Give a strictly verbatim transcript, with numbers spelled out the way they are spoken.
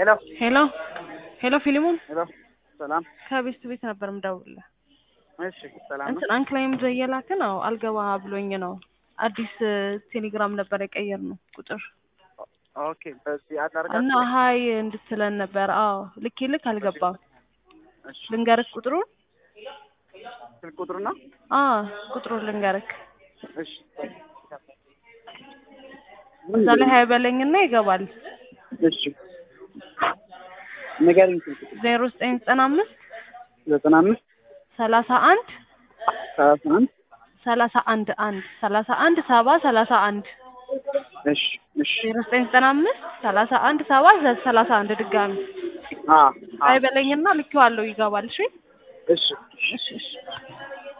ሄሎ ሄሎ ሄሎ ፊሊሞን ሄሎ ሰላም ከቤት ቤት ነበር የምደውልልህ። እሺ ሰላም ነው። እንትን አንክላይም ዘየላከ ነው አልገባ ብሎኝ ነው። አዲስ ቴሌግራም ነበር የቀየርነው ቁጥር ኦኬ በዚህ አጣርጋት እና ሃይ እንድትለን ነበር። አዎ ልክ ልክ አልገባም። እሺ ልንገርክ ቁጥሩን? ስልክ ቁጥሩ ነው? አዎ ቁጥሩን ልንገርክ። እሺ እዛ ላይ ሃይ በለኝና ይገባል። እሺ ንገሪኝ። ዜሮ ዘጠኝ ዘጠና አምስት ዘጠና አምስት ሰላሳ አንድ ሰላሳ አንድ ሰላሳ አንድ አንድ ሰላሳ አንድ ሰባ ሰላሳ አንድ እሺ እሺ ዜሮ ዘጠኝ ዘጠና አምስት ሰላሳ አንድ ሰባ ሰላሳ አንድ ድጋሚ አ ሃይ በለኝና ልኬዋለሁ ይገባል። እሺ እሺ እሺ እሺ